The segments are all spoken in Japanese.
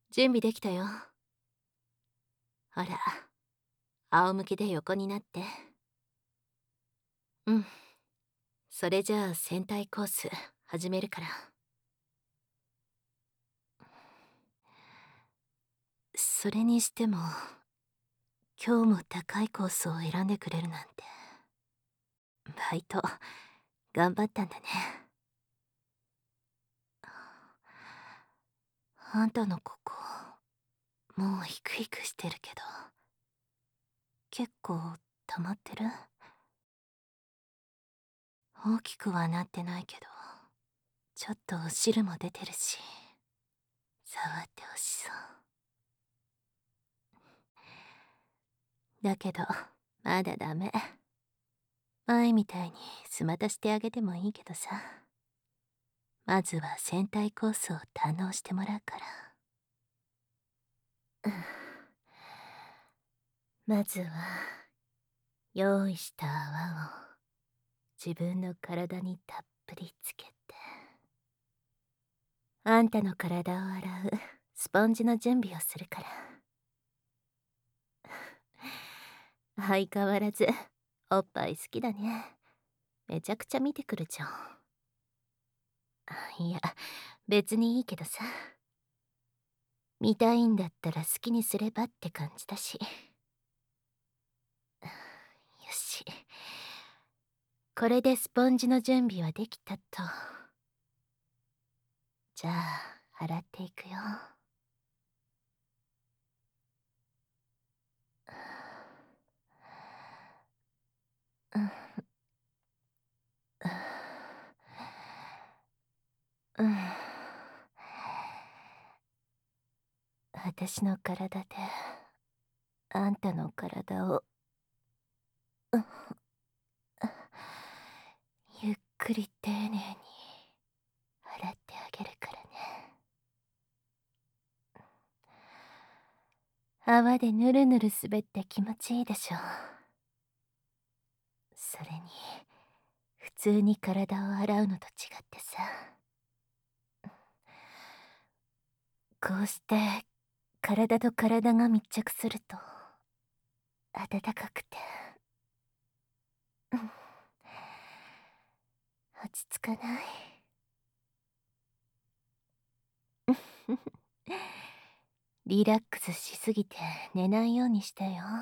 準備できたよ。ほら、仰向けで横になって。うん。それじゃあ戦隊コース始めるから。それにしても、今日も高いコースを選んでくれるなんて。バイト、頑張ったんだね。あんたのここ、もうヒクヒクしてるけど、結構溜まってる？大きくはなってないけど、ちょっと汁も出てるし、触ってほしそう。だけど、まだダメ。前みたいにスマタしてあげてもいいけどさ。まずは戦隊コースを堪能してもらうから。まずは、用意した泡を自分の体にたっぷりつけて。あんたの体を洗うスポンジの準備をするから。相変わらず、おっぱい好きだね。めちゃくちゃ見てくるじゃん。いや、別にいいけどさ。見たいんだったら好きにすればって感じだし。よし。これでスポンジの準備はできたと。じゃあ、洗っていくよ。私の体であんたの体をゆっくり丁寧に洗ってあげるからね。泡でぬるぬる滑って気持ちいいでしょ。それに普通に体を洗うのと違ってさ、こうして体と体が密着すると暖かくて、落ち着かない？リラックスしすぎて寝ないようにしてよ。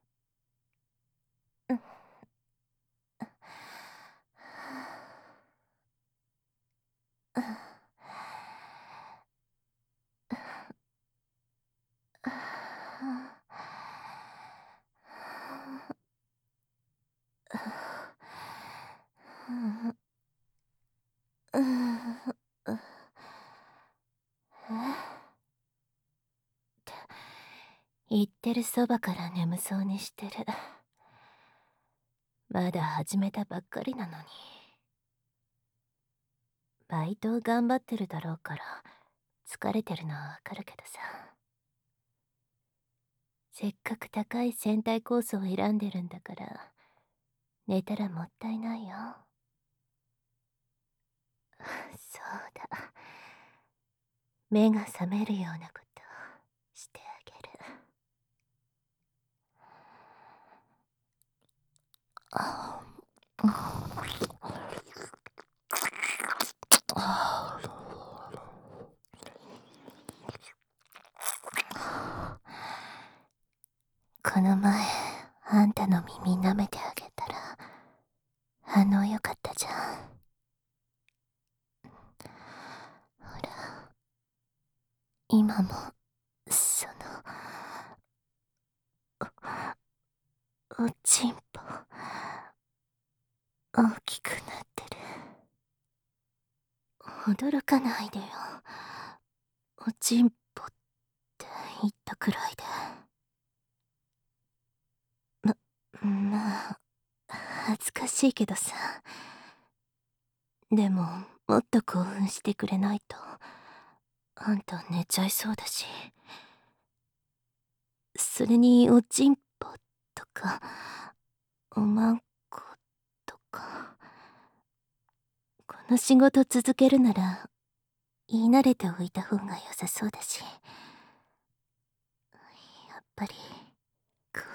言ってるそばから眠そうにしてる。まだ始めたばっかりなのに。バイトを頑張ってるだろうから疲れてるのはわかるけどさ。せっかく高い戦隊コースを選んでるんだから寝たらもったいないよ。そうだ、目が覚めるようなことしてあげる。この前あんたの耳舐めてあげたら反応良かったじゃん。ほら、今もそのおちんぽ大きくなってる。驚かないでよ。おちんぽって言ったくらいで。まあ恥ずかしいけどさ。でももっと興奮してくれないとあんた寝ちゃいそうだし。それにおちんぽとかおまんことか、この仕事続けるなら言い慣れておいた方が良さそうだし。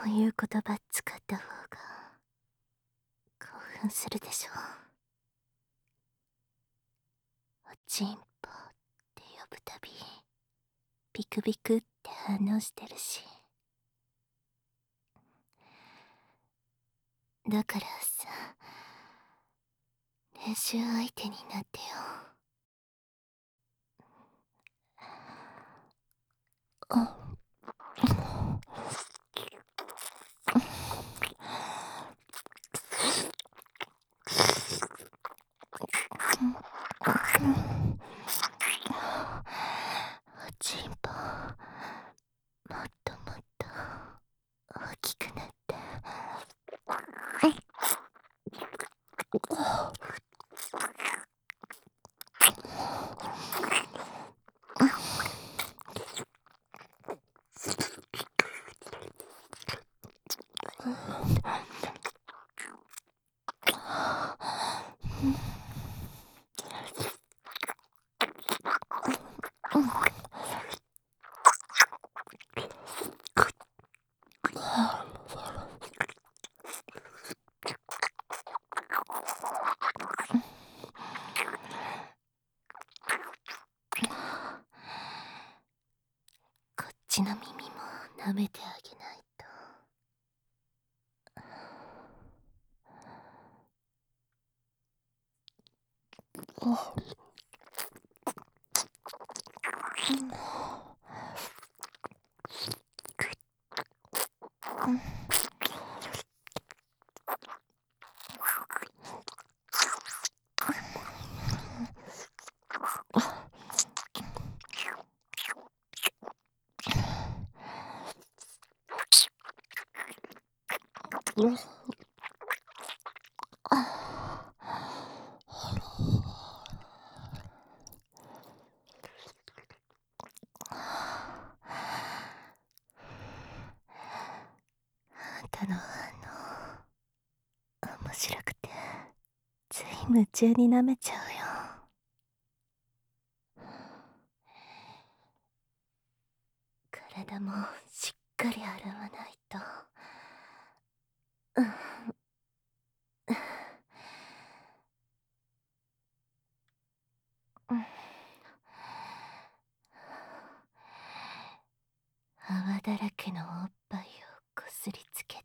そういう言葉使った方が興奮するでしょ。おちんぽって呼ぶたびビクビクって反応してるし。だからさ、練習相手になってよ。おちんぽもっともっと大きくなって。こっちの耳も舐めてあげないと。あんたの反応面白くてつい夢中に舐めちゃうよ。体もしっかり洗わないと。泡だらけのおっぱいをこすりつけて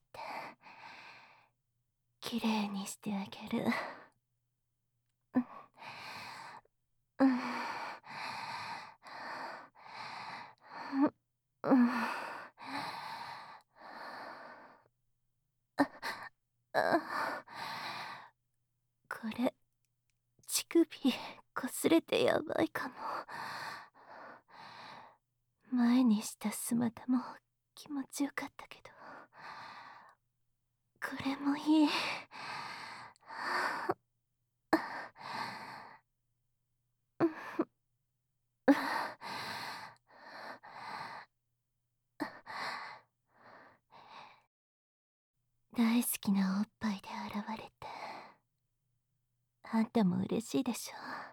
きれいにしてあげる。これ乳首こすれてやばいかも。前にしたスマタも気持ちよかったけど、これもいい。大好きなおっぱいで現れて、あんたも嬉しいでし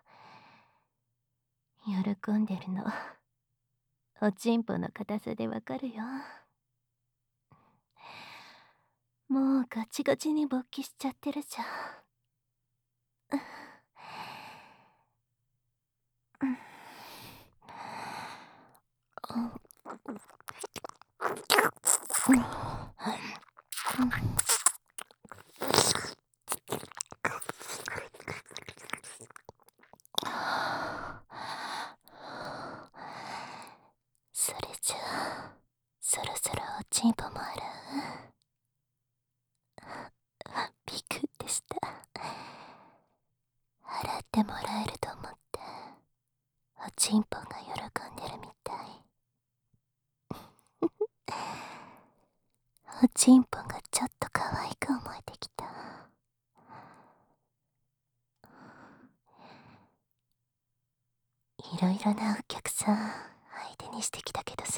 ょ。喜んでるのおちんぽの硬さでわかるよ。もうガチガチに勃起しちゃってるじゃん。それじゃあそろそろおちんぽも洗う。ビクってした。洗ってもらえると思っておちんぽが喜んでるみたい。おちんぽがちょっと可愛く思えてきた。いろいろなお客さん相手にしてきたけどさ、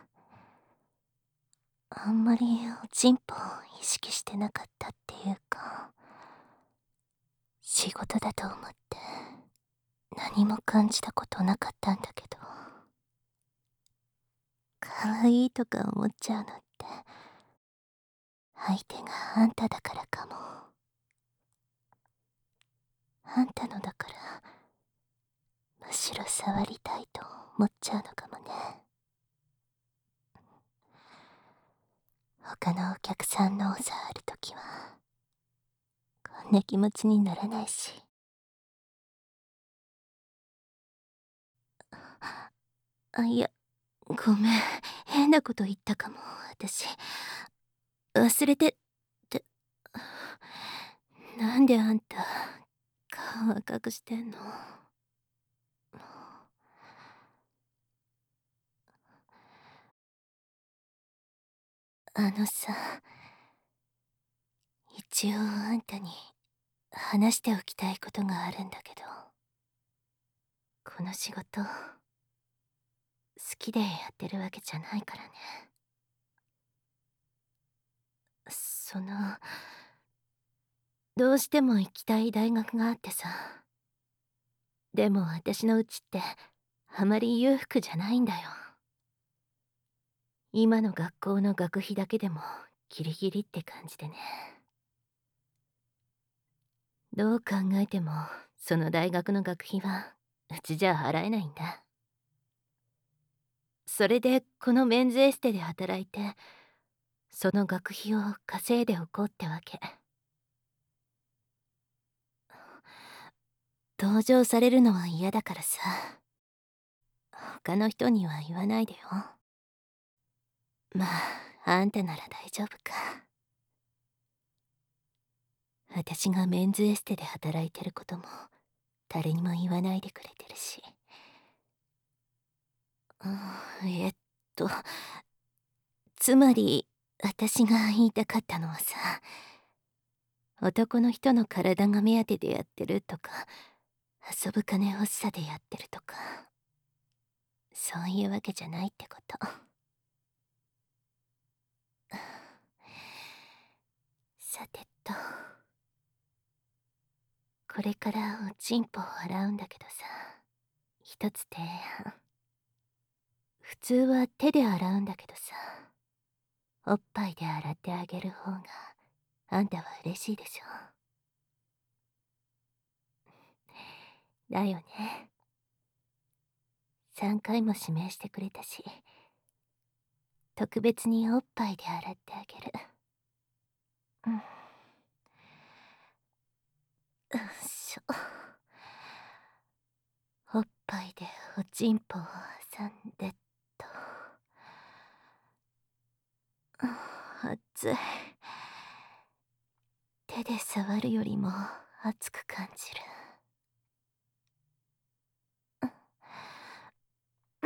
あんまりおちんぽを意識してなかったっていうか、仕事だと思って何も感じたことなかったんだけど、可愛いとか思っちゃうのって相手があんただからかも。あんたのだからむしろ触りたいと思っちゃうのかもね。他のお客さんのを触るときはこんな気持ちにならないし。いや、ごめん、変なこと言ったかも。私忘れてって。なんであんた顔赤くしてんの？あのさ、一応あんたに話しておきたいことがあるんだけど、この仕事好きでやってるわけじゃないからね。どうしても行きたい大学があってさ。でも私のうちってあまり裕福じゃないんだよ。今の学校の学費だけでもギリギリって感じでね。どう考えてもその大学の学費はうちじゃ払えないんだ。それでこのメンズエステで働いてその学費を稼いでおこうってわけ。同情されるのは嫌だからさ、他の人には言わないでよ。まああんたなら大丈夫か。私がメンズエステで働いてることも誰にも言わないでくれてるし。えっとつまり私が言いたかったのはさ、男の人の体が目当てでやってるとか、遊ぶ金欲しさでやってるとか、そういうわけじゃないってこと。さてと、これからおちんぽを洗うんだけどさ、一つ提案。普通は手で洗うんだけどさ、おっぱいで洗ってあげる方があんたは嬉しいでしょ。だよね。3回も指名してくれたし、特別におっぱいで洗ってあげる。うん、よいしょ。おっぱいでおちんぽを挟んでっと。熱い。手で触るよりも熱く感じる。うん、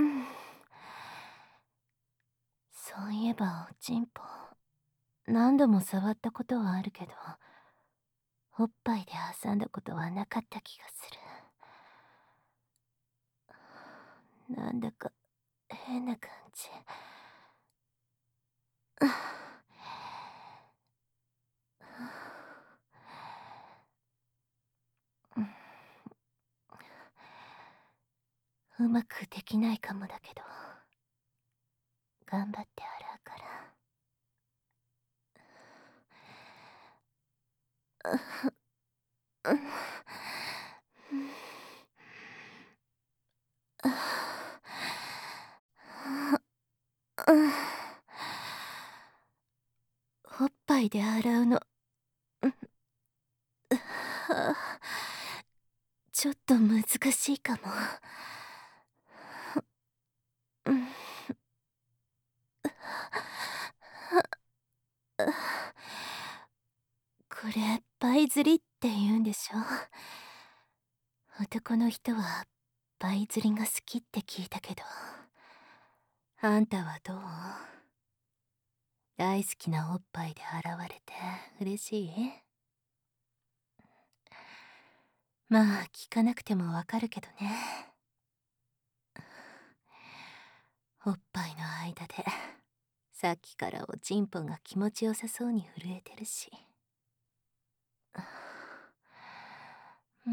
そういえばおちんぽ何度も触ったことはあるけど、おっぱいで挟んだことはなかった気がする。なんだか変な感じ。うまくできないかもだけど、頑張って洗うから。おっぱいで洗うの、ちょっと難しいかも。これ倍釣りって言うんでしょ。男の人は倍釣りが好きって聞いたけど、あんたはどう？大好きなおっぱいで洗われて嬉しい？まあ聞かなくてもわかるけどね。おっぱいの間でさっきからおちんぽが気持ちよさそうに震えてるし。うん、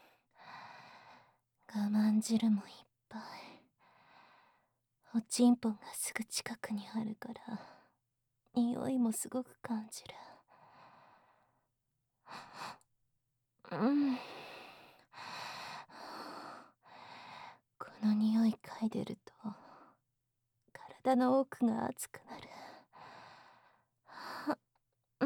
我慢汁もいっぱい。おちんぽがすぐ近くにあるから匂いもすごく感じる。うん。この匂い嗅いでると体の奥が熱くなる。うん。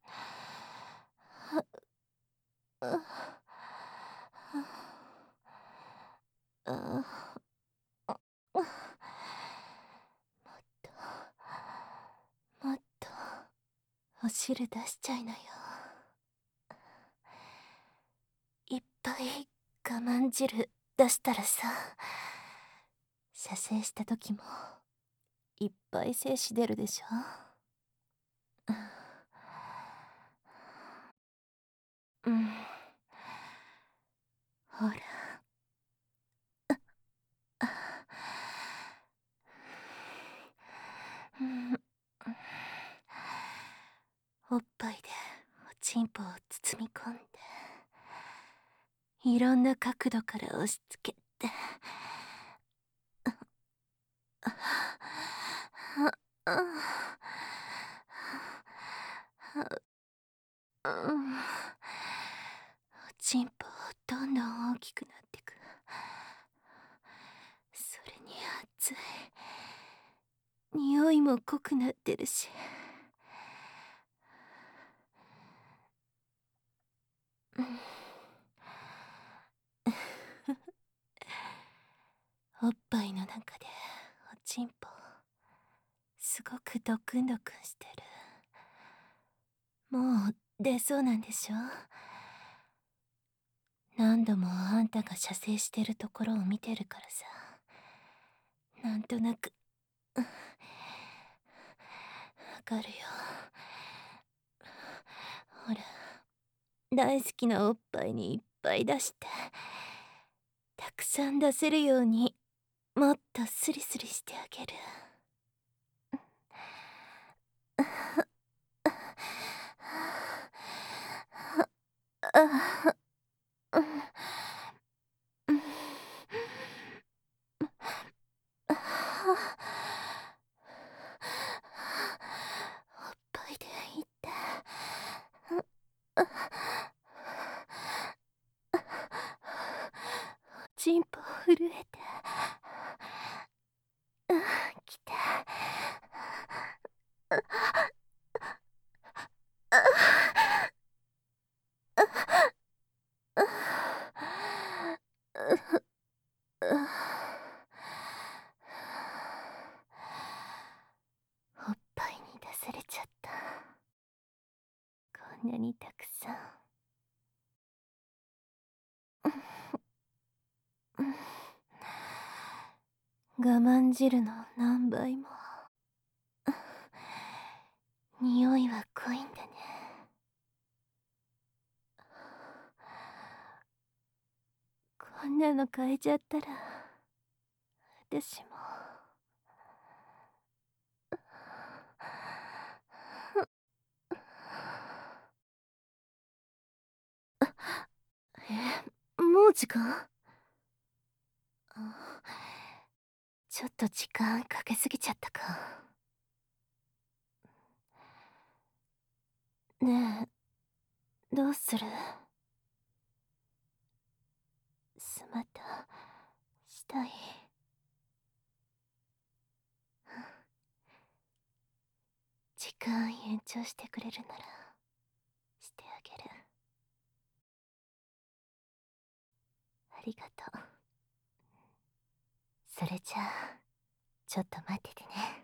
もっとお汁出しちゃいなよ。いっぱい我慢汁出したらさ、射精した時もいっぱい精子出るでしょ。うん。ほら。うん。おっぱいでおちんぽを包み込んで、いろんな角度から押し付けて、おちんぽどんどん大きくなってく。それに熱い。匂いも濃くなってるし。おっぱいの中でおちんぽすごくドクンドクンしてる。もう出そうなんでしょ。何度もあんたが射精してるところを見てるからさ、なんとなくわかるよ。ほら、大好きなおっぱいにいっぱい出して、たくさん出せるようにもっとスリスリしてあげる。おっぱいでいって。チンポ震えて。来て。おっぱいに出されちゃった。こんなにたくさん。我慢汁の何倍も。匂いは濃いんだね。こんなの変えちゃったら私も。もう時間？ちょっと時間かけすぎちゃったか。ねえ、どうする？スマタしたい？時間延長してくれるならしてあげる。ありがとう。それじゃあちょっと待っててね。